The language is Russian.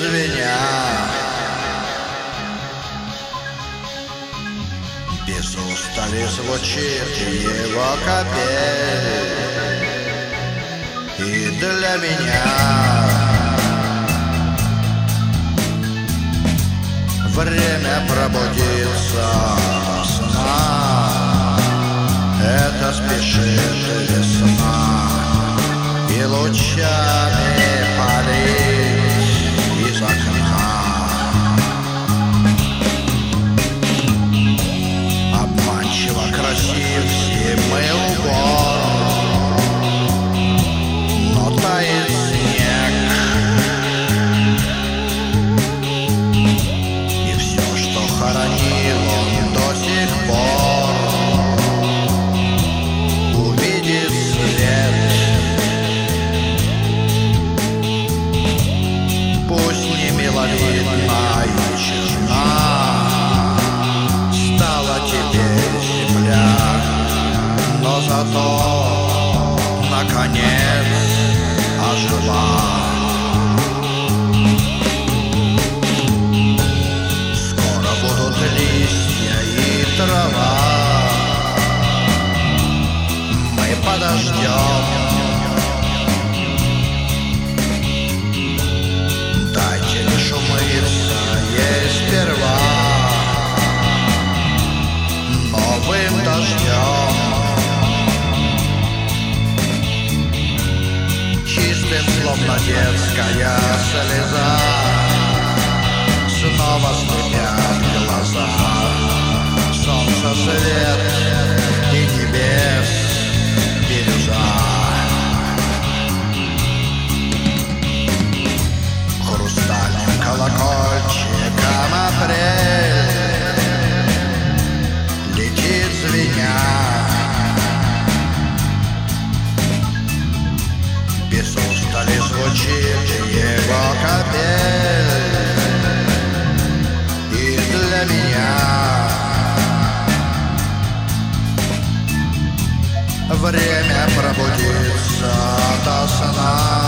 звеня, без устали звучит его капель. И для меня время пробудиться сна. Это спешит весна и лучами палить из окна. Обманчиво красив зимой убор, но тает снег, и все, что хоронил он до сих пор, увидит свет. Пусть не миловидная чешна стала теперь земля, но зато наконец ожила. Скоро будут листья и трава, мы подождем. Дайте лишь умыться ей сперва новым дождем, чистым, словно детская слеза. Снова слепят глаза, солнце свет и небес бирюза. Хрустальным колокольчиком апрель летит звеня, без устали звучит его капель. И для меня время пробудиться ото сна.